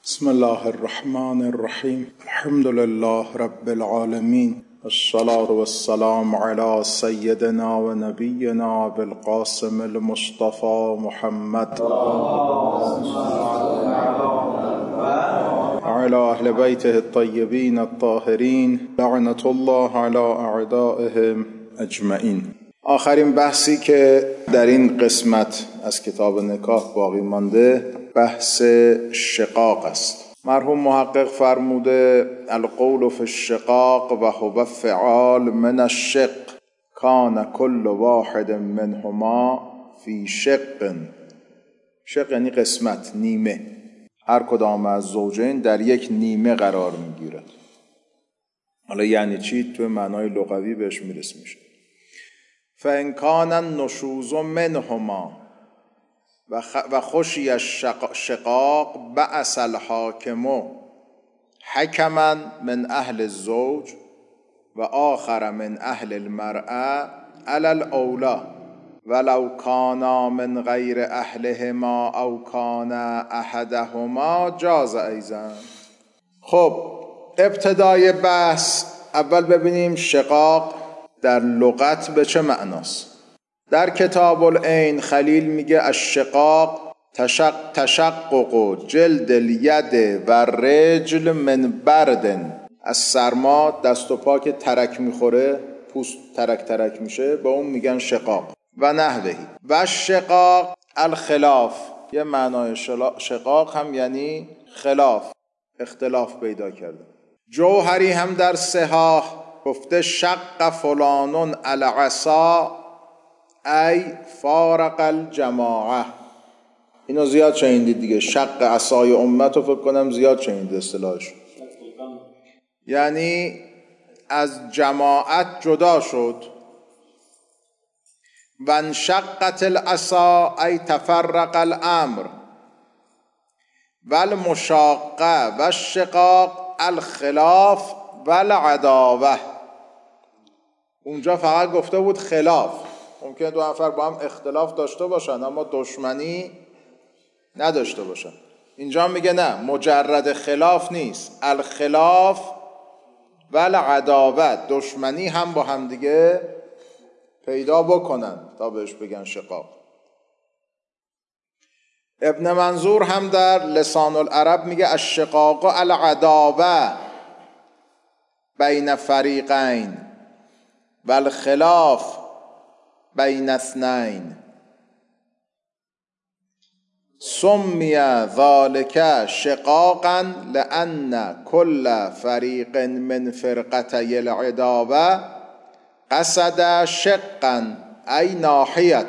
بسم الله الرحمن الرحیم. الحمد لله رب العالمین، الصلاة والسلام على سیدنا و نبینا بالقاسم المصطفى محمد وعلى اهل بیته الطیبین الطاهرین لعنة الله على اعدائهم اجمعین. آخرین بحثی که در این قسمت از کتاب نکاح باقی مانده بحث شقاق است. مرحوم محقق فرموده القول فی الشقاق و هو فعال من الشق کان کل واحد منهما فی شق. شق یعنی قسمت، نیمه. هر کدام از زوجین در یک نیمه قرار میگیرد. حالا یعنی چی؟ تو معنای لغوی بهش میرسیم. فإن کان النشوز منهما و خشی الشقاق بعث الحاکم حکما من اهل الزوج و آخر من اهل المرأة علی الاولی ولو کانا من غیر اهلهما او کان احدهما جاز ایضا. خب ابتدای بحث اول ببینیم شقاق در لغت به چه معناست. در کتاب العین خلیل میگه الشقاق تشقق جلد الید و رجل من بردن. از سرما دست و پا که ترک میخوره، پوست ترک میشه، به اون میگن شقاق و نحوهی. و شقاق الخلاف، یه معنای شقاق هم یعنی خلاف، اختلاف پیدا کرده. جوهری هم در صحاح گفته شق فلانون العصا ای فارق الجماعه. اینو زیاد شنیدید دیگه، شق عصای امت رو فکر کنم زیاد شنیدید اصطلاحش، یعنی از جماعت جدا شد. و انشقت العصا ای تفرق الامر. و المشاقه و الشقاق الخلاف و العداوه. اونجا فقط گفته بود خلاف، ممکنه دو نفر با هم اختلاف داشته باشن اما دشمنی نداشته باشن. اینجا میگه نه، مجرد خلاف نیست، الخلاف و العداوت، دشمنی هم با هم دیگه پیدا بکنن تا بهش بگن شقاق. ابن منظور هم در لسان العرب میگه الشقاق العداوه بین فریقین و الخلاف بین اثنین. سمی ذالک شقاقا لأن کل فریق من فرقتي العداوه قصد شقا ای ناحیة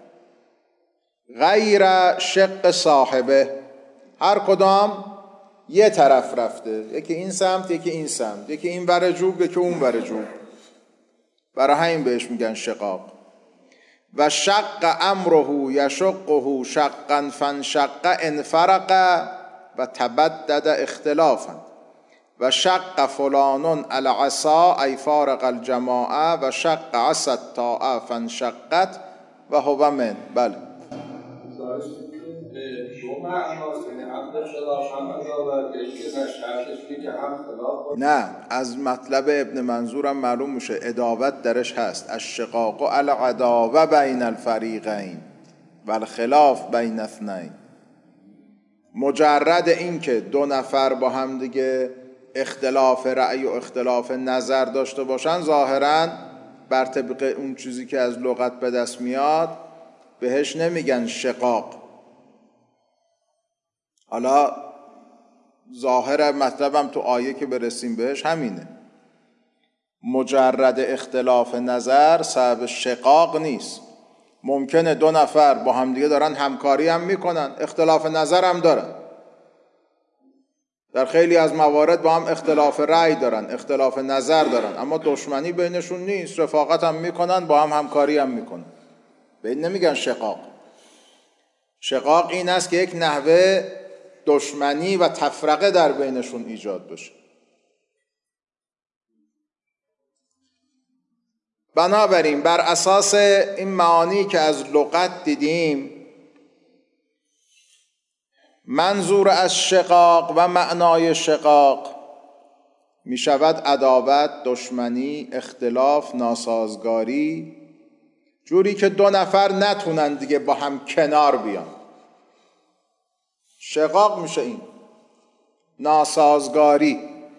غیر شق صاحبه. هر کدام یه طرف رفته، یکی این سمت یکی این سمت، یکی این ور جوب یکی اون ور جوب، برای همین بهش میگن شقاق. و شق امره یشقه شقا فانشق انفرق و تبدد اختلافا. و شق فلان العصا ای فارق الجماعه و شق عصا الطاعه فانشقت و هو من. بله نه، از مطلب ابن منظورم معلوم میشه عداوت درش هست. الشقاق العداوه بین الفریقین و الخلاف بین اثنین. مجرد این که دو نفر با هم دیگه اختلاف رأی و اختلاف نظر داشته باشن ظاهراً بر طبق اون چیزی که از لغت به دست میاد بهش نمیگن شقاق. حالا ظاهر مطلبم تو آیه که برسیم بهش همینه، مجرد اختلاف نظر سبب شقاق نیست. ممکنه دو نفر با همدیگه دارن همکاری هم میکنن، اختلاف نظر هم دارن، در خیلی از موارد با هم اختلاف رأی دارن، اختلاف نظر دارن، اما دشمنی بینشون نیست، رفاقت هم میکنن، با هم همکاری هم میکنن. به این نمیگن شقاق. شقاق این است که یک نحوه دشمنی و تفرقه در بینشون ایجاد بشه. بنابراین بر اساس این معانی که از لغت دیدیم منظور از شقاق و معنای شقاق می شود عداوت، دشمنی، اختلاف، ناسازگاری، جوری که دو نفر نتونن دیگه با هم کنار بیان. شقاق میشه این ناسازگاری،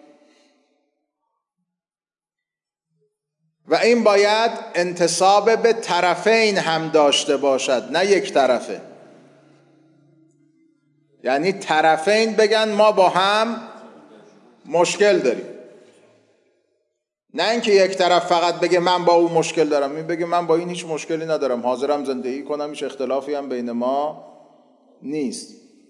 و این باید انتساب به طرفین هم داشته باشد، نه یک طرفه. یعنی طرفین بگن ما با هم مشکل داریم، نه اینکه یک طرف فقط بگه من با او مشکل دارم، این بگه من با این هیچ مشکلی ندارم، حاضرم زندگی کنم، هیچ اختلافی هم بین ما نیست،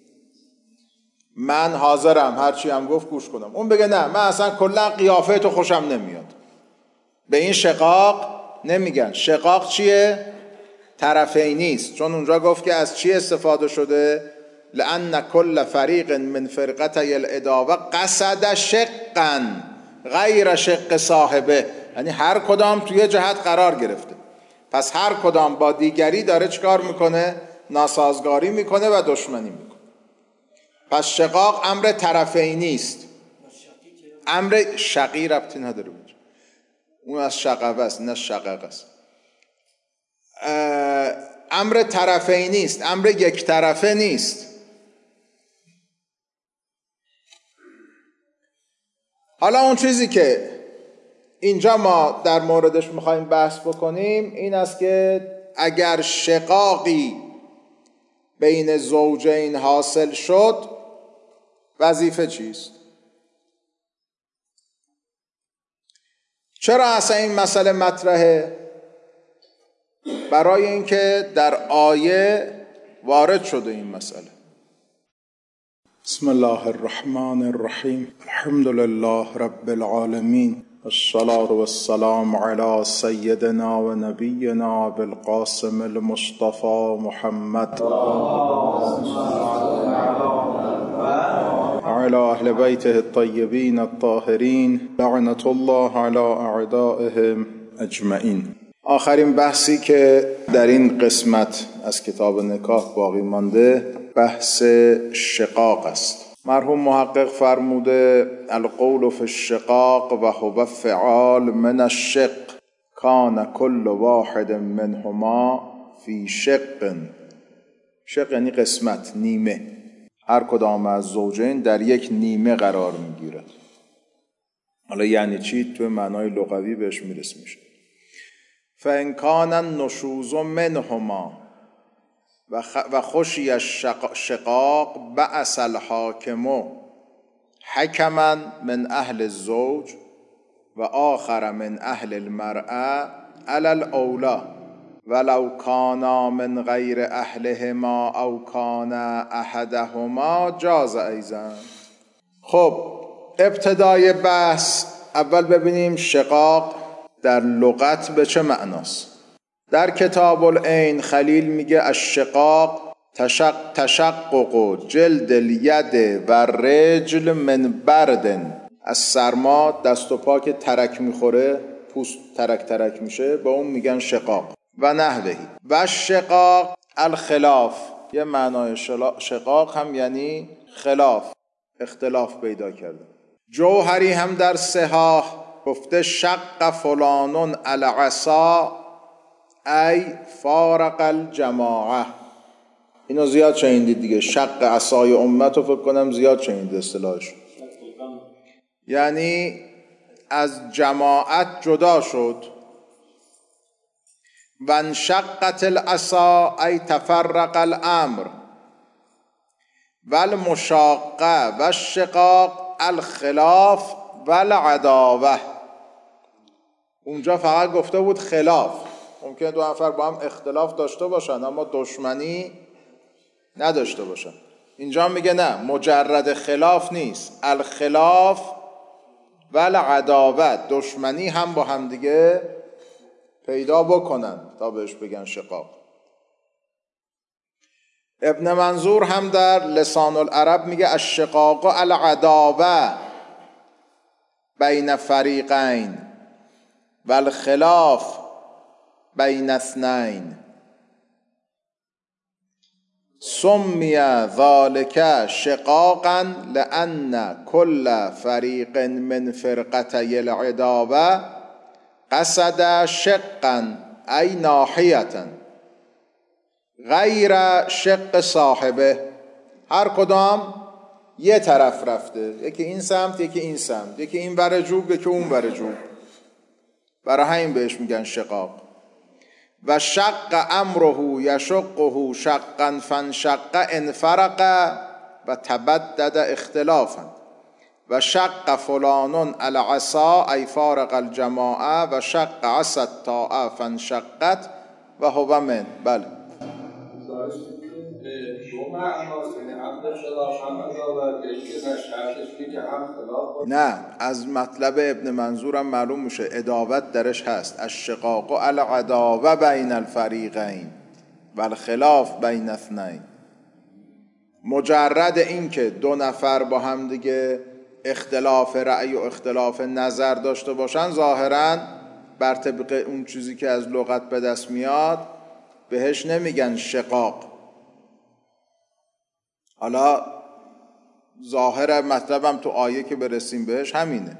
من حاضرم هرچی هم گفت گوش کنم. اون بگه نه، من اصلا کلا قیافه تو خوشم نمیاد. به این شقاق نمیگن. شقاق چیه؟ طرفینی است، چون اونجا گفت که از چی استفاده شده؟ لأن كل فریق من فرقتي العداوة قصد شقا غیر شق صاحبه، یعنی هر کدام توی جهت قرار گرفته، پس هر کدام با دیگری داره چکار میکنه؟ ناسازگاری میکنه و دشمنی میکنه. پس شقاق امر طرفینی است. امر شقی ربطی نداره، اون از شقوه است نه شقق است. امر طرفینی است، امر یک طرفه نیست. حالا اون چیزی که اینجا ما در موردش میخوایم بحث بکنیم این است که اگر شقاقی بین زوجین حاصل شد، وظیفه چیست؟ چرا اصلا این مسئله مطرحه؟ برای اینکه در آیه وارد شده این مسئله. بسم الله الرحمن الرحیم. الحمد لله رب العالمین، الصلاة والسلام على سيدنا و نبینا بالقاسم المصطفى محمد وعلى اهل بیته الطیبین الطاهرین لعنة الله على اعدائهم اجمعین. آخرین بحثی که در این قسمت از کتاب نکاح باقی مانده بحث شقاق است. مرحوم محقق فرموده القول فی الشقاق و هو فعال من الشق کان کل واحد منهما فی شق. شق یعنی قسمت، نیمه. هر کدام از زوجین در یک نیمه قرار میگیرد. حالا یعنی چی؟ تو معنای لغوی بهش میرسیم. فإن کان النشوز منهما و خشی الشقاق بعث الحاکم حکما من اهل الزوج و آخر من اهل المرأة علی الاولی ولو کانا من غیر اهلهما او کانا احدهما جاز ایضا. خب ابتدای بحث اول ببینیم شقاق در لغت به چه معناست. در کتاب العین خلیل میگه الشقاق تشقق جلد الید و رجل من بردن. از سرما دست و پا که ترک میخوره، پوست ترک میشه، به اون میگن شقاق. و نحوهی. و شقاق الخلاف، یه معنای شقاق هم یعنی خلاف، اختلاف پیدا کرده. جوهری هم در صحاح گفته شق فلانون العصا ای فارق الجماعه. اینو زیاد شنیدید دیگه، شق عصای امت رو فکر کنم زیاد شنیدید اصطلاحش، یعنی از جماعت جدا شد. و انشقت العصا ای تفرق الامر. و المشاقه و الشقاق الخلاف و العداوه. اونجا فقط گفته بود خلاف، ممکنه دو نفر با هم اختلاف داشته باشن اما دشمنی نداشته باشن. اینجا میگه نه، مجرد خلاف نیست، الخلاف و العداوه، دشمنی هم با هم دیگه پیدا بکنن تا بهش بگن شقاق. ابن منظور هم در لسان العرب میگه الشقاق العداوه بین فریقین و الخلاف بین اثنین. سمی ذالک شقاقا لأن كل فریق من فرقتي العداوة قصد شقا ای ناحیة غیر شق صاحبه. هر کدام یه طرف رفته، یکی این سمت یکی این سمت، یکی این ور جوب یکی اون ور جوب، برای همین بهش میگن شقاق. و شق امره یشقه شقا فانشق انفرق و تبدد اختلافا و شق فلان العصا ای فارق الجماعه و شق عصا الطاعه فانشقت و هو من. بله نه، از مطلب ابن منظورم معلوم میشه عداوت درش هست. الشقاق العداوه بین الفریقین و الخلاف بین اثنین. مجرد این که دو نفر با هم دیگه اختلاف رأی و اختلاف نظر داشته باشن ظاهراً بر طبق اون چیزی که از لغت به دست میاد بهش نمیگن شقاق. حالا ظاهر مطلبم تو آیه که برسیم بهش همینه.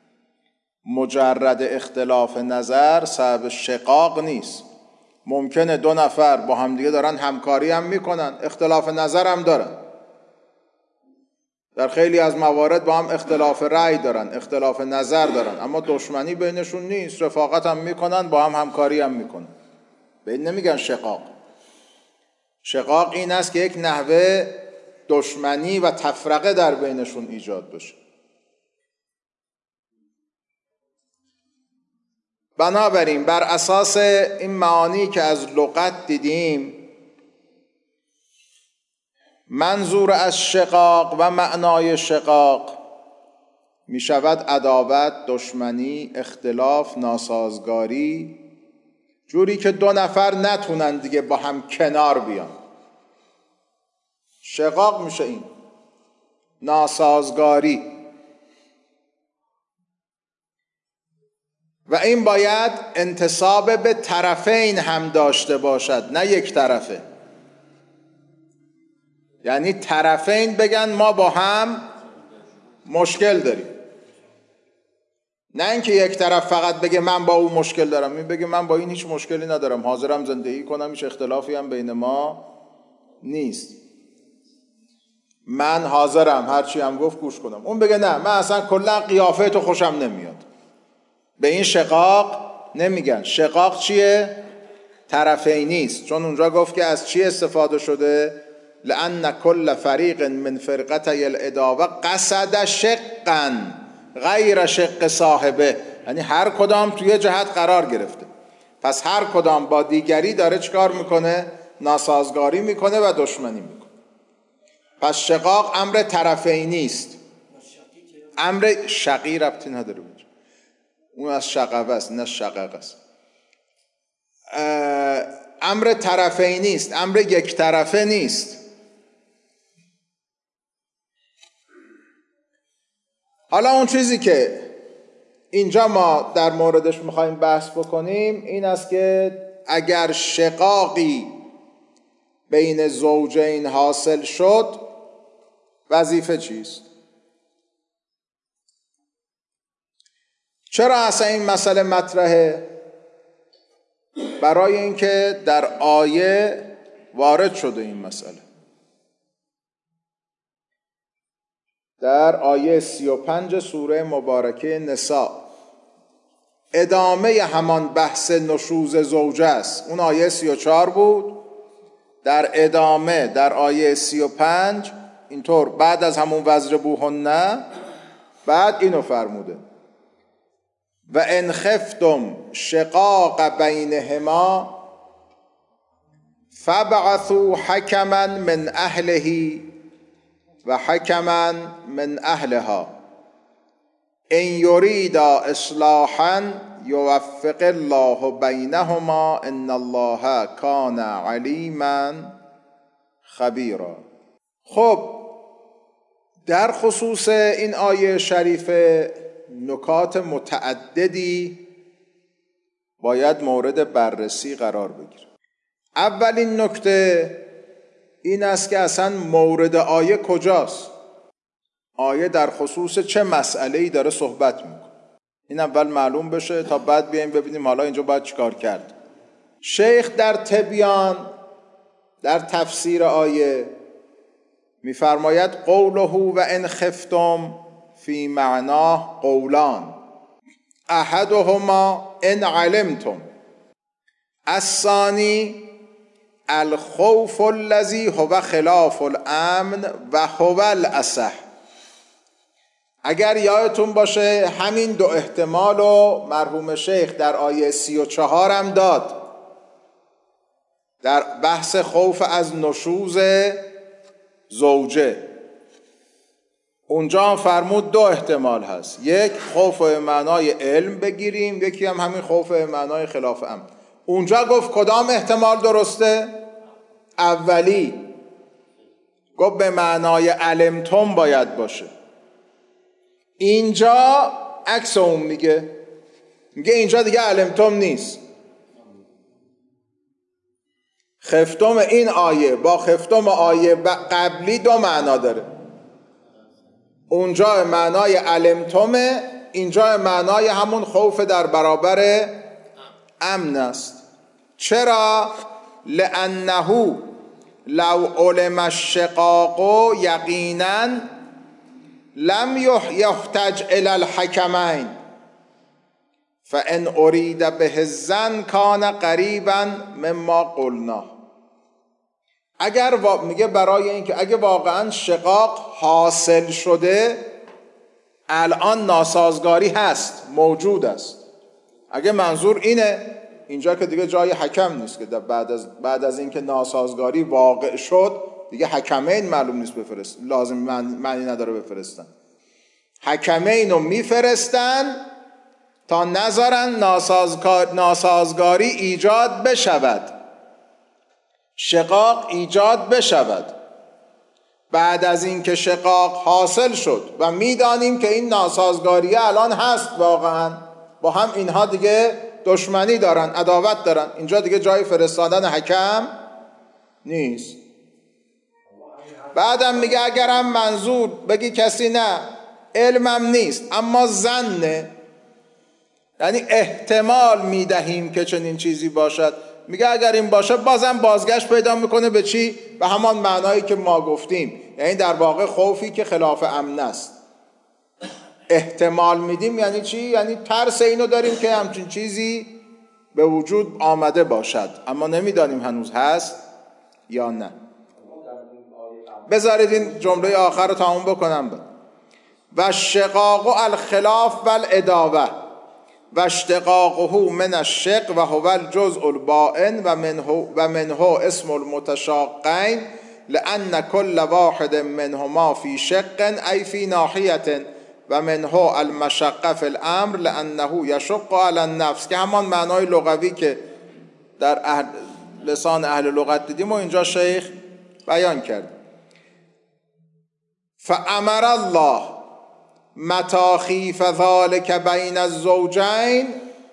مجرد اختلاف نظر سبب شقاق نیست. ممکنه دو نفر با همدیگه دارن همکاری هم میکنن، اختلاف نظر هم دارن، در خیلی از موارد با هم اختلاف رأی دارن، اختلاف نظر دارن، اما دشمنی بینشون نیست، رفاقت هم میکنن، با هم همکاری هم میکنن. به این نمیگن شقاق. شقاق این است که یک نحوه دشمنی و تفرقه در بینشون ایجاد بشه. بنابراین بر اساس این معانی که از لغت دیدیم، منظور از شقاق و معنای شقاق می شود عداوت، دشمنی، اختلاف، ناسازگاری، جوری که دو نفر نتونن دیگه با هم کنار بیان. شقاق میشه این ناسازگاری. و این باید انتساب به طرفین هم داشته باشد، نه یک طرفه. یعنی طرفین بگن ما با هم مشکل داریم، نه اینکه یک طرف فقط بگه من با اون مشکل دارم، این بگه من با این هیچ مشکلی ندارم، حاضرم زندگی کنم، هیچ اختلافی هم بین ما نیست، من حاضرم هرچی هم گفت گوش کنم. اون بگه نه، من اصلا کلا قیافه تو خوشم نمیاد. به این شقاق نمیگن. شقاق چیه؟ طرفینی است. چون اونجا گفت که از چی استفاده شده؟ لأن كل فریق من فرقتي العداوة قصد شقا غیر شق صاحبه. یعنی هر کدام توی جهت قرار گرفته، پس هر کدام با دیگری داره چیکار میکنه؟ ناسازگاری میکنه و دشمنی میکنه. پس شقاق امر طرفینی است. امر شقی ربطی نداره، اون از شقوه است، نه شقق است. امر طرفینی است، امر یک طرفه نیست. حالا اون چیزی که اینجا ما در موردش میخوایم بحث بکنیم این است که اگر شقاقی بین زوجین حاصل شد وظیفه چیست؟ چرا اصلا این مسئله مطرحه؟ برای اینکه در آیه وارد شده این مسئله. در آیه 35 سوره مبارکه نساء ادامه همان بحث نشوز زوجه است. اون آیه 34 بود، در ادامه در آیه 35 اینطور بعد از همون وضربوهن بعد اینو فرموده و ان خفتم شقاق بینهما فابعثوا حکما من اهله و حکما من اهلها ان یریدا اصلاحا یوفق الله بینهما ان الله کان علیما خبیرا. خب در خصوص این آیه شریفه نکات متعددی باید مورد بررسی قرار بگیره. اولین نکته این است که اصلا مورد آیه کجاست، آیه در خصوص چه مسئله‌ای داره صحبت میکنه. این اول معلوم بشه تا بعد بیایم ببینیم حالا اینجا باید چیکار کرد. شیخ در تبیان، در تفسیر آیه میفرماید قوله و ان خفتم فی معناه قولان احدهما ان علمتم الثانی الخوف الذی هو خلاف الامن و هو الاصح. اگر یادتون باشه همین دو احتمال رو مرحوم شیخ در آیه 34 هم داد، در بحث خوف از نشوز زوجه. اونجا هم فرمود دو احتمال هست، یک خوف به معنای علم بگیریم، یکی هم همین خوف به معنای خلاف امن. اونجا گفت کدام احتمال درسته؟ اولی. گفت به معنای علمتم باید باشه. اینجا عکس اون میگه اینجا دیگه علمتم نیست. خفتم این آیه با خفتم آیه قبلی دو معنا داره. اونجا معنای علمتمه، اینجا معنای همون خوف در برابر امن است. چرا؟ لأنه لو علم الشقاق یقینا لم یحتج الی الحکمین فان ارید به الظن کان قریبا مما قلنا. اگر میگه برای اینکه اگه واقعا شقاق حاصل شده، الان ناسازگاری هست، موجود است. اگه منظور اینه، اینجا که دیگه جای حکم نیست که بعد از اینکه ناسازگاری واقع شد دیگه حکمین معلوم نیست بفرست، لازم معنی نداره بفرستن. حکمین رو میفرستن تا نذارن ناسازگاری ایجاد بشود، شقاق ایجاد بشود. بعد از اینکه شقاق حاصل شد و میدانیم که این ناسازگاری الان هست، واقعا با هم اینها دیگه دشمنی دارن، عداوت دارن، اینجا دیگه جای فرستادن حکم نیست. بعدم میگه اگرم منظور بگی کسی نه علمم نیست اما ظنه، یعنی احتمال میدهیم که چنین چیزی باشد، میگه اگر این باشه بازم بازگشت پیدا میکنه به چی؟ به همان معنایی که ما گفتیم، یعنی در واقع خوفی که خلاف امن است. احتمال میدیم یعنی چی؟ یعنی ترس اینو داریم که همچین چیزی به وجود آمده باشد، اما نمیدانیم هنوز هست یا نه. بذارید این جمله آخر رو تمام بکنم. و الشقاق الخلاف و العداوه و اشتقاقه من الشق و هو الجزء البائن و منه اسم المتشاقین لأن كل واحد منهما في شق أي في ناحية و منه المشقه فی الامر لأنه يشق على النفس، که همان معنای لغوی که در لسان اهل لغت دیدیم و اینجا شیخ بیان کرد. فأمر الله متى خیف ذلك بین الزوجین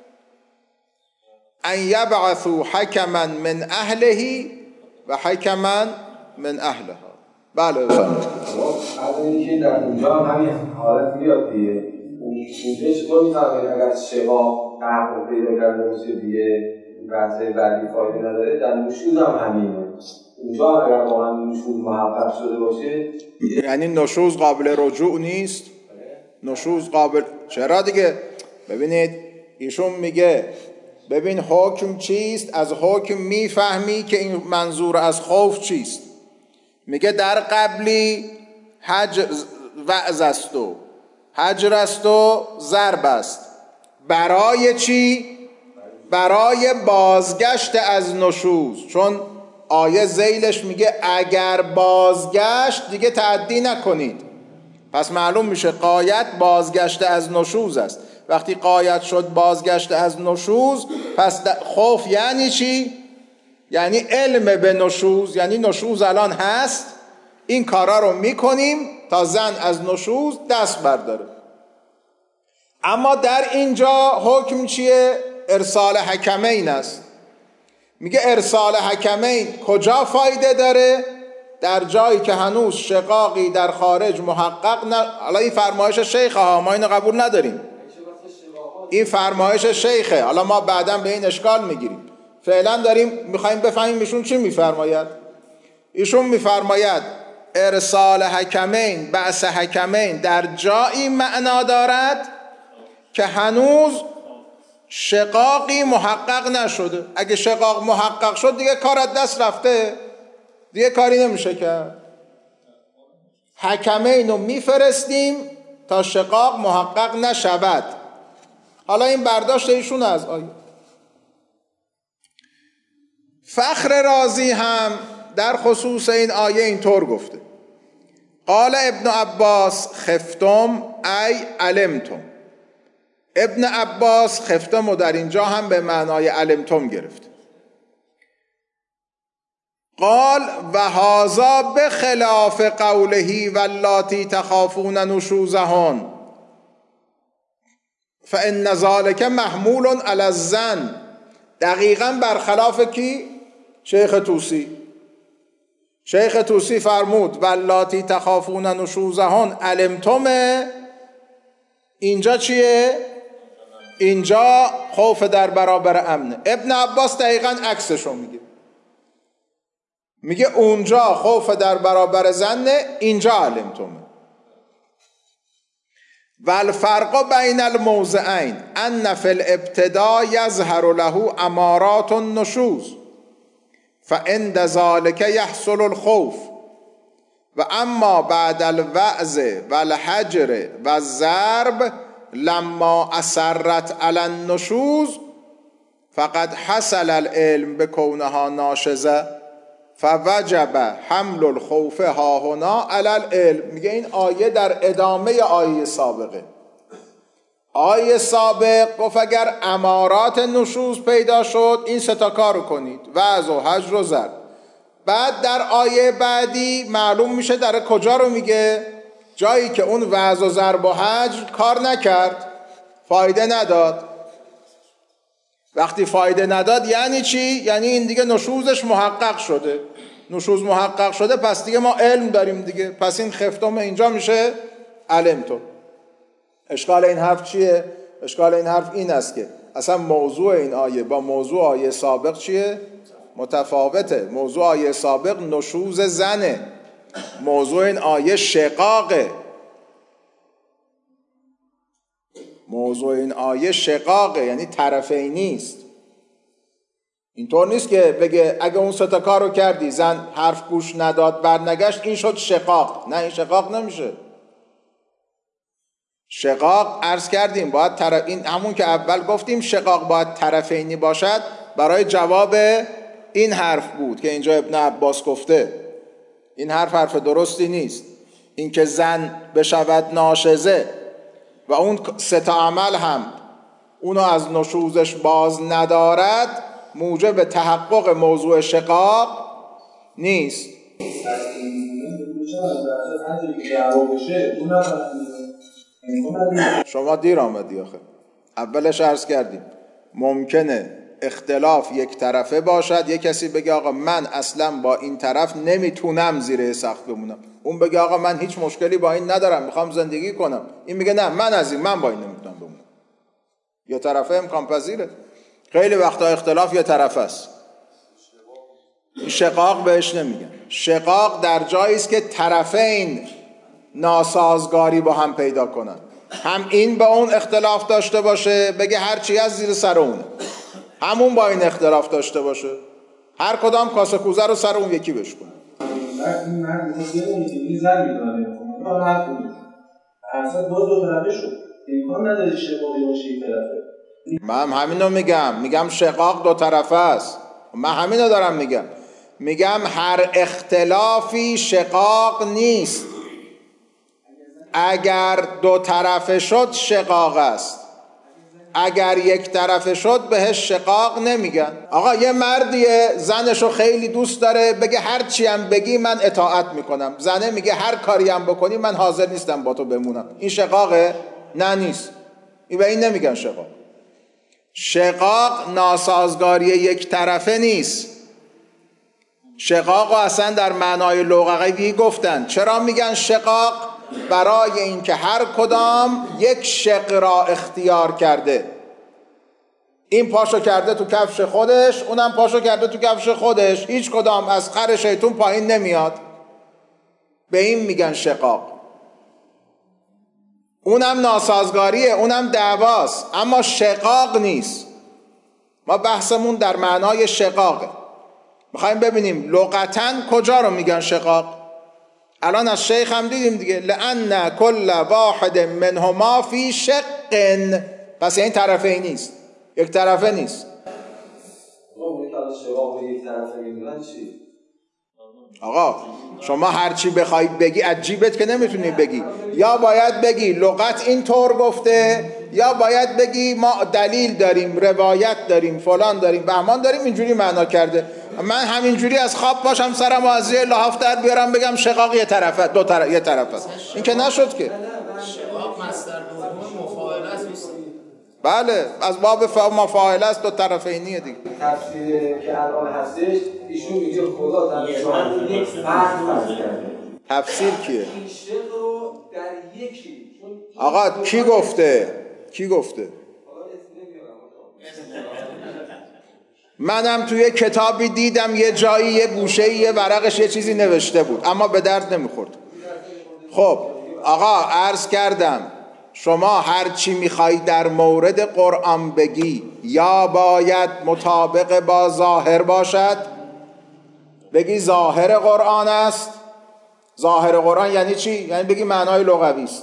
ان یبعثوا حکما من اهله و حکما من اهلها. بله بفرمایید. از اینکه در اونجا همین حالت میاد دیگه، اونجا چطور میفهمید اگر شقاق قهر پیدا کرده باشه دیگه بحث بعدی فایده نداره، در نشوز هم همینه. اونجا اگر واقعا نشوز محقق شده باشه، یعنی نشوز قابل رجوع نیست. نشوز قابل، چرا دیگه؟ ببینید ایشون میگه ببین حکم چیست، از حکم میفهمی که این منظور از خوف چیست. میگه در قبلی وعظ است و حجر است و ضرب است. برای چی؟ برای بازگشت از نشوز، چون آیه ذیلش میگه اگر بازگشت دیگه تعدی نکنید. پس معلوم میشه غایت بازگشت از نشوز است. وقتی غایت شد بازگشت از نشوز، پس خوف یعنی چی؟ یعنی علم به نشوز، یعنی نشوز الان هست، این کارا رو میکنیم تا زن از نشوز دست برداره. اما در اینجا حکم چیه؟ ارسال حکمین است. میگه ارسال حکمین کجا فایده داره؟ در جایی که هنوز شقاقی در خارج محقق حالا این فرمایش شیخه ها، ما اینو قبول نداریم، این فرمایش شیخه، حالا ما بعداً به این اشکال میگیریم، فعلا داریم میخوایم بفهمیم ایشون چی میفرماید. ایشون میفرماید ارسال حکمین، بعث حکمین در جایی معنا دارد که هنوز شقاقی محقق نشده. اگه شقاق محقق شد دیگه کار از دست رفته، دیگه کاری نمیشه کرد. حکمین رو میفرستیم تا شقاق محقق نشود. حالا این برداشت ایشون از آیه. فخر رازی هم در خصوص این آیه اینطور گفته: قال ابن عباس خفتم ای علمتم. ابن عباس خفتم و در اینجا هم به معنای علمتم گرفت. قال و هذا بخلاف قوله واللاتی تخافون نشوزهن فان ذلك محمول علی الظن. دقیقاً برخلاف کی؟ شیخ طوسی. شیخ طوسی فرمود واللاتی تخافون نشوزهن علمتم، اینجا چیه؟ اینجا خوف در برابر امنه. ابن عباس دقیقاً عکسشو میگه اونجا خوف در برابر ظنه، اینجا علمتم. والفرق بین الموضعین ان فی الابتداء یظهر له امارات النشوز فعند ذلك یحصل الخوف و اما بعد الوعظ والحجر والضرب لما اصرت علی النشوز فقد حصل العلم بکونها ناشزه فوجب حمل الخوف هاهنا علی العلم. میگه این آیه در ادامه آیه سابقه. آیه سابق گفت اگر امارات نشوز پیدا شد این سه تا کارو کنید، وعظ و حجر و ضرب. بعد در آیه بعدی معلوم میشه در کجا رو میگه؟ جایی که اون وعظ و ضرب و حجر کار نکرد، فایده نداد. وقتی فایده نداد یعنی چی؟ یعنی این دیگه نشوزش محقق شده. نشوز محقق شده پس دیگه ما علم داریم دیگه، پس این خفتم اینجا میشه علمتم. اشکال این حرف چیه؟ اشکال این حرف این است که اصلا موضوع این آیه با موضوع آیه سابق چیه؟ متفاوته. موضوع آیه سابق نشوز زنه، موضوع این آیه شقاقه. موضوع این آیه شقاقه، یعنی طرفی نیست. اینطور نیست که بگه اگه اون سه تا کارو کردی زن حرف گوش نداد برنگشت این شد شقاق. نه، این شقاق نمیشه. شقاق عرض کردیم باید این همون که اول گفتیم شقاق باید طرفینی باشد، برای جواب این حرف بود که اینجا ابن عباس گفته. این حرف درستی نیست. این که زن بشود ناشزه و اون سه تا عمل هم اونو از نشوزش باز ندارد موجب تحقق موضوع شقاق نیست. شما دیر آمدی آخه. اولش عرض کردیم ممکنه اختلاف یک طرفه باشد، یک کسی بگه آقا من اصلا با این طرف نمیتونم زیر سقف بمونم، اون بگه آقا من هیچ مشکلی با این ندارم میخوام زندگی کنم، این میگه نه من با این نمیتونم بمونم. یه طرفه امکان پذیره. خیلی وقتا اختلاف یه طرف است. شقاق بهش نمیگن. شقاق در جایی است که طرفین ناسازگاری با هم پیدا کنن، هم این با اون اختلاف داشته باشه بگه هر چی از زیر سر اونه، همون با این اختلاف داشته باشه هر کدام کاسه کوزه رو سر اون یکی بشکنه. من همین رو میگم شقاق دو طرفه است. من همین رو دارم میگم هر اختلافی شقاق نیست. اگر دو طرفه شد شقاق است، اگر یک طرفه شد بهش شقاق نمیگن. آقا یه مردیه زنشو خیلی دوست داره بگه هر چی هم بگی من اطاعت میکنم، زنه میگه هر کاری هم بکنی من حاضر نیستم با تو بمونم، این شقاقه؟ نه نیست. این به این نمیگن شقاق. شقاق ناسازگاری یک طرفه نیست. شقاق و اصلا در معنای لغوی گفتن. چرا میگن شقاق؟ برای اینکه هر کدام یک شق را اختیار کرده. این پاشو کرده تو کفش خودش، اونم پاشو کرده تو کفش خودش، هیچ کدام از خر شیطون پایین نمیاد. به این میگن شقاق. اونم ناسازگاریه، اونم دعواست، اما شقاق نیست. ما بحثمون در معنای شقاقه. میخوایم ببینیم لغتاً کجا رو میگن شقاق. الان از شیخ هم دیدیم دیگه، لأن کل واحد منهما فی شق. پس این طرفه نیست، یک طرفه نیست. آقا شما هر چی بخوای بگی از جیبت که نمیتونی بگی. یا باید بگی لغت این طور گفته، یا باید بگی ما دلیل داریم، روایت داریم، فلان داریم، بهمان داریم، اینجوری معنا کرده. من همینجوری از خواب پاشم سرم از زیر لحاف در بیارم بگم شقاق یه طرفه، یه طرف است. این که نشد که. شقاق مصدر دوم مفاعله است. بله، از باب مفاعله است، دو طرفینیه دیگه. تفسیر که الان هستش ایشون میگه خدا در جهان یک فرد کرده. تفسیر کیه؟ این شق رو در یکی. آقا کی گفته؟ کی گفته؟ منم توی کتابی دیدم یه جایی یه گوشه یه ورقش یه چیزی نوشته بود، اما به درد نمیخورد. خب آقا عرض کردم شما هر چی میخوای در مورد قرآن بگی یا باید مطابق با ظاهر باشد، بگی ظاهر قرآن است. ظاهر قرآن یعنی چی؟ یعنی بگی معنای لغوی است.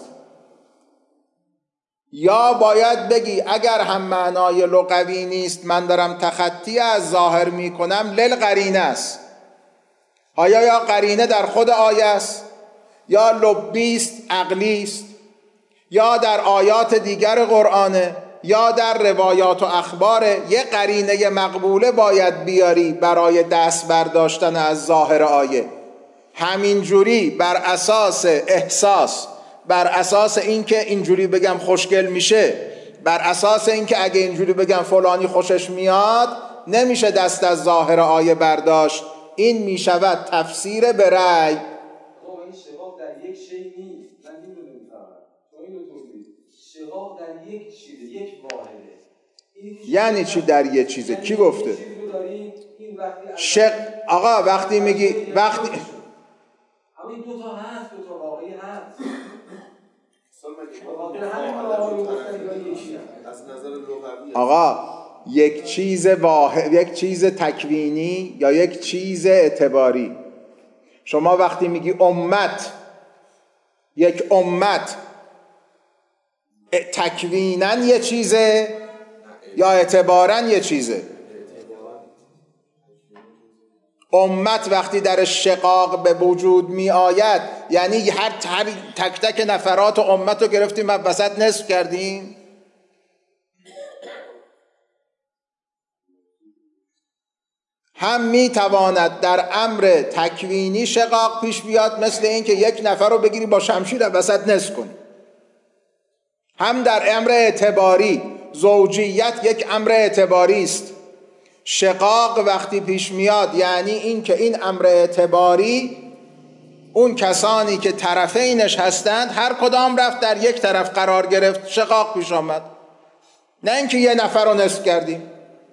یا باید بگی اگر هم معنای لغوی نیست، من دارم تخطی از ظاهر میکنم، للقرینه است. آیا یا قرینه در خود آیه است، یا لبی است، عقلی است، یا در آیات دیگر قرآنه، یا در روایات و اخباره. یه قرینه مقبوله باید بیاری برای دست برداشتن از ظاهر آیه. همینجوری بر اساس احساس، بر اساس اینکه اینجوری بگم خوشگل میشه، بر اساس اینکه اگه اینجوری بگم فلانی خوشش میاد، نمیشه دست از ظاهر آیه برداشت. این میشود تفسیر به رأی. شقاق در یک شی نیست. من این رو نمیفهمم. تو اینو توضیح. شقاق در یک چیزه، یک واحده. یعنی چی در یک چیزه؟ کی گفته؟ آقا وقتی میگی وقتی همین دو تا هست، دو تا واقعی هست. آقا یک چیز واحد، یک چیز تکوینی یا یک چیز اعتباری. شما وقتی میگی امت، یک امت تکویناً یه چیزه یا اعتباراً یه چیزه؟ امت وقتی در شقاق به وجود می آید یعنی هر تک تک نفرات امت رو گرفتیم و وسط نصف کردیم. هم می تواند در امر تکوینی شقاق پیش بیاد، مثل این که یک نفر رو بگیری با شمشیر وسط نصف کنی. هم در امر اعتباری، زوجیت یک امر اعتباری است. شقاق وقتی پیش میاد یعنی این که این امر اعتباری، اون کسانی که طرفینش هستند هر کدام رفت در یک طرف قرار گرفت، شقاق پیش آمد. نه اینکه یه نفر رو نصف کردیم.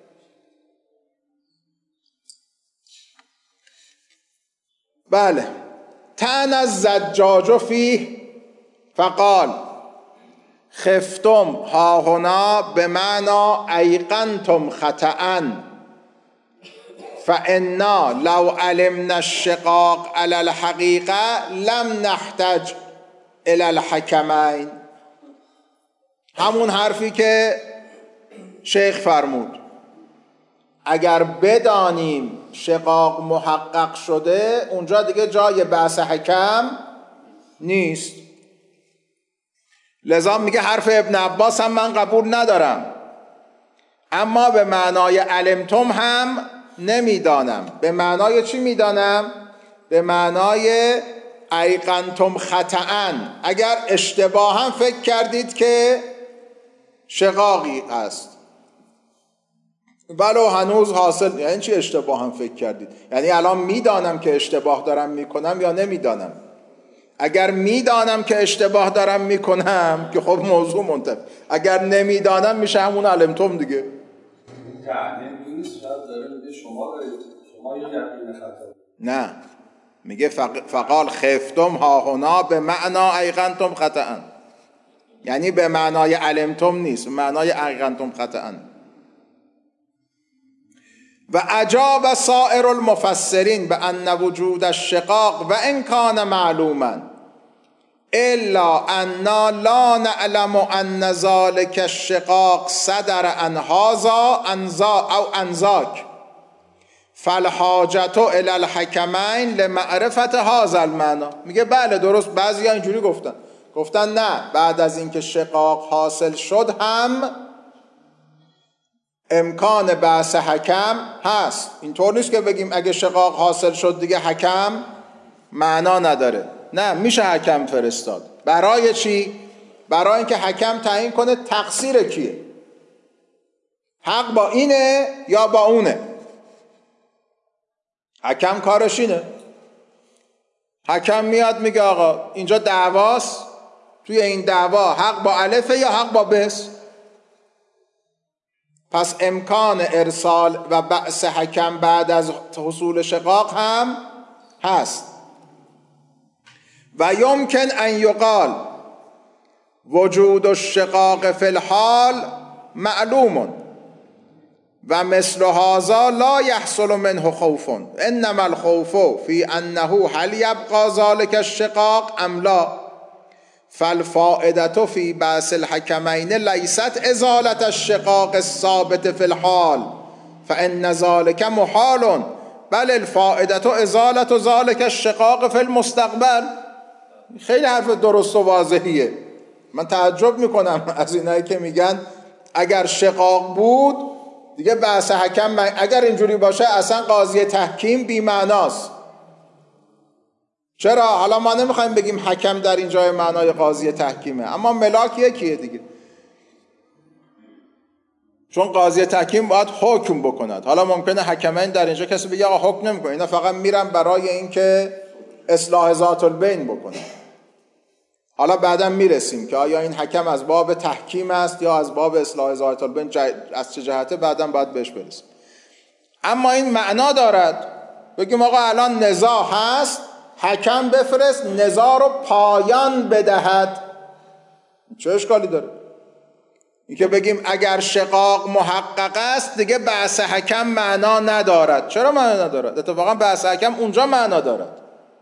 بله. تن از زجاج فیه فقال خفتم ها هنا به معنا ایقنتم خطأ فإنا لو علمنا الشقاق على الحقیقه لم نحتج الى الحکمین. همون حرفی که شیخ فرمود، اگر بدانیم شقاق محقق شده اونجا دیگه جای بحث حکم نیست. لذا میگه حرف ابن عباس هم من قبول ندارم، اما به معنای علمتم هم نمیدانم. به معنای چی میدانم؟ به معنای ایقنتم خطأ، اگر اشتباه هم فکر کردید که شقاقی است. ولو هنوز حاصل. یعنی چی اشتباه هم فکر کردید؟ یعنی الان میدانم که اشتباه دارم میکنم یا نمیدانم؟ اگر میدانم که اشتباه دارم میکنم که خب موضوع منتفی، اگر نمیدانم میشه همون علمتم دیگه. یعنی نیست داره میگه شما یقین خطا. نه، میگه فقال خفتم ها هنا به معنا ایقنتم خطأ، یعنی به معنای علمتم نیست، به معنای ایقنتم خطأ. و اجاب سائر المفسرین به ان وجود الشقاق و ان کان معلوما الا انا لا نعلم ان ذلك الشقاق صدر عن هذا او عن ذاك فالحاجت الى الحکمین لمعرفت هذا المعنى. میگه بله درست، بعضیا اینجوری گفتن نه، بعد از اینکه شقاق حاصل شد هم امکان بحث حکم هست. اینطور نیست که بگیم اگه شقاق حاصل شد دیگه حکم معنا نداره. نه، میشه حکم فرستاد. برای چی؟ برای اینکه حکم تعیین کنه تقصیر کیه، حق با اینه یا با اونه. حکم کارش اینه. حکم میاد میگه آقا اینجا دعواست، توی این دعوا حق با الفه یا حق با بس. پس امکان ارسال و بعث حکم بعد از حصول شقاق هم هست. و یمکن ان یقال وجود الشقاق فی الحال معلوم و مثل هذا لا يحصل منه خوف، انما الخوف في انه هل يبقى ذلك الشقاق ام لا، فالفائدة في بعث الحكمين ليست ازالة الشقاق الثابت في الحال فان ذلك محال، بل الفائدة ازالة ذلك الشقاق في المستقبل. خیلی حرف درست و واضحیه. من تعجب میکنم از اینایی که میگن اگر شقاق بود دیگه بحث حکم، اگر اینجوری باشه اصلا قاضی تحکیم بی معناست. چرا؟ حالا ما نمیخوایم بگیم حکم در این جای معنای قاضی تحکیمه، اما ملاک یکیه دیگه. چون قاضی تحکیم باید حکم بکند. حالا ممکنه حکمین در اینجا کسی بگه آقا حکم نمیکنه، اینا فقط میرن برای اینکه اصلاح ذات البین بکنن. حالا بعدا میرسیم که آیا این حکم از باب تحکیم است یا از باب اصلاح ذات البین، از چه جهته بعدا باید بهش برسیم. اما این معنا دارد بگیم آقا الان نزاع هست، حکم بفرست نزاع رو پایان بدهد. چه اشکالی داره؟ این که بگیم اگر شقاق محقق است دیگه بحث حکم معنا ندارد. چرا معنا ندارد؟ اتفاقا بحث حکم اونجا معنا دارد.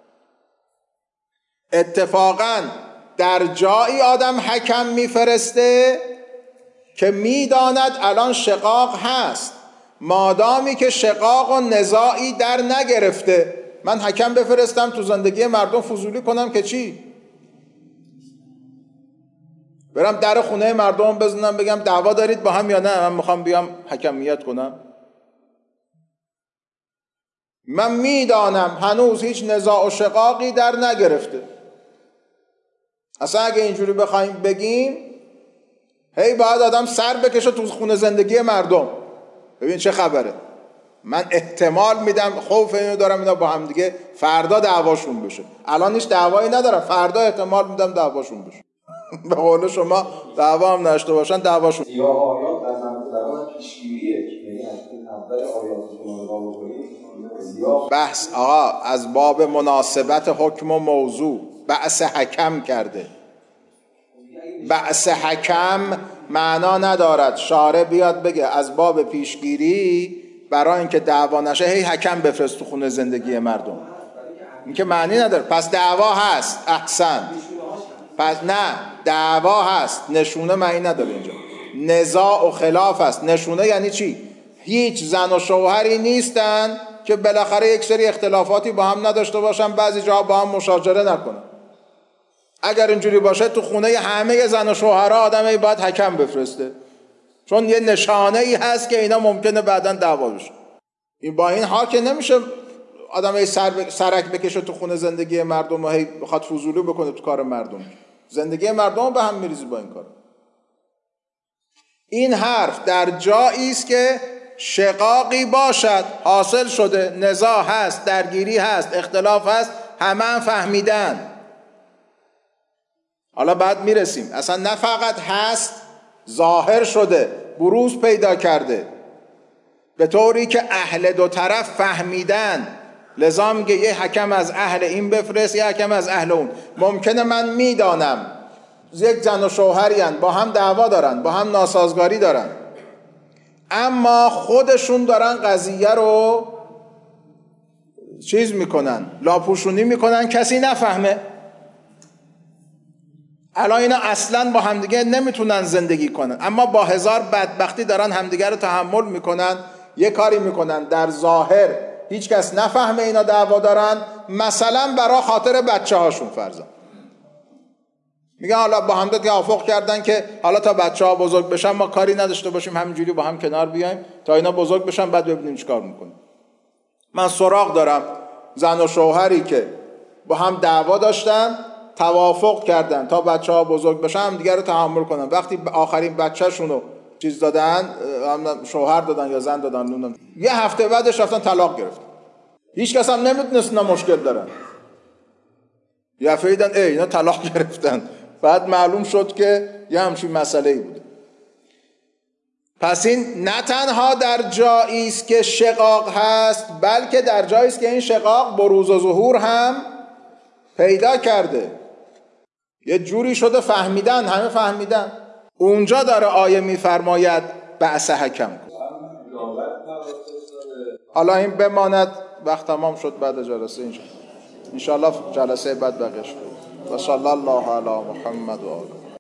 اتفاقا در جایی آدم حکم میفرسته که میداند الان شقاق هست، مادامی که شقاق و نزاعی در نگرفته. من حکم بفرستم تو زندگی مردم فضولی کنم که چی؟ برم در خونه مردم بزنم بگم دعوا دارید با هم یا نه، من میخوام بیام حکمیت کنم. من میدانم هنوز هیچ نزاع و شقاقی در نگرفته. اصلا اگه اینجوری بخوایم بگیم هی باید آدم سر بکشه تو خونه زندگی مردم ببین چه خبره. من احتمال میدم، خوف اینو دارم اینا با هم دیگه فردا دعواشون بشه. الان هیچ دعوایی ندارم، فردا احتمال میدم دعواشون بشه. به قول شما دعوا هم نشته باشن دعواشون. یا آیات در مورد پیشگیریه که یعنی اول آیات رو نگاه بکنید بحث آقا از باب مناسبت حکم و موضوع بحث حکم کرده. بحث حکم معنا ندارد شارع بیاد بگه از باب پیشگیری برای اینکه دعوا نشه هی حکم بفرست تو خونه زندگی مردم. این که معنی نداره. پس دعوا هست، احسن. پس نه، دعوا هست، نشونه معنی نداره. اینجا نزاع و خلاف هست. نشونه یعنی چی؟ هیچ زن و شوهری نیستن که بالاخره یک سری اختلافاتی با هم نداشته باشن، بعضی جاها با هم مشاجره نکنن. اگر اینجوری باشه تو خونه همه زن و شوهرها آدمی باید حکم بفرسته، چون یه نشانه ای هست که اینا ممکنه بعداً دعوا بشه. این با این حال که نمیشه آدم سرک بکشه تو خونه زندگی مردم و هی بخواد فضولی بکنه تو کار مردم. زندگی مردم به هم میریزی با این کار. این حرف در جایی است که شقاقی باشد، حاصل شده، نزاع هست، درگیری هست، اختلاف هست، همه هم فهمیدن. حالا بعد میرسیم اصلا نه فقط هست، ظاهر شده، بروز پیدا کرده، به طوری که اهل دو طرف فهمیدن. لذا میگه یه حکم از اهل این بفرست، یه حکم از اهل اون. ممکنه من میدانم یک زن و شوهری هن، با هم دعوا دارن، با هم ناسازگاری دارن، اما خودشون دارن قضیه رو چیز میکنن، لاپوشونی میکنن، کسی نفهمه. الان اینا اصلا با همدیگه نمیتونن زندگی کنن، اما با هزار بدبختی دارن همدیگه رو تحمل میکنن، یه کاری میکنن در ظاهر هیچ کس نفهمه اینا دعوا دارن، مثلا برای خاطر بچه هاشون فرضاً. میگن حالا با هم توافق کردن که حالا تا بچه ها بزرگ بشن ما کاری نداشته باشیم، همینجوری با هم کنار بیایم تا اینا بزرگ بشن، بعد ببینیم چیکار میکنیم. من سراغ دارم زن و شوهری که با هم دعوا داشتن، توافق کردن تا بچه ها بزرگ بشن هم دیگر رو تحمل کنن. وقتی آخرین بچه شونو چیز دادن، شوهر دادن یا زن دادن، یه هفته بعدش رفتن طلاق گرفتن. هیچ کس هم نمیدونست اینا مشکل دارن. یا فهمیدن اینا طلاق گرفتن، بعد معلوم شد که یه همچین مسئله‌ای بوده. پس این نه تنها در جایی است که شقاق هست، بلکه در جایی است که این شقاق بروز و ظهور هم پیدا کرده. یه جوری شده فهمیدن، همه فهمیدن. اونجا داره آیه میفرماید بعث حکم. حالا این بماند، وقت تمام شد بعد جلسه انشاءالله جلسه بعد بقیه شد. و صلی الله علی محمد و آله.